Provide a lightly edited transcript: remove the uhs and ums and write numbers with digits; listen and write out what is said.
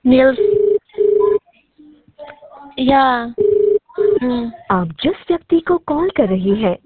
Niels. Yeah. आप जिस व्यक्ति को कॉल कर रही हैं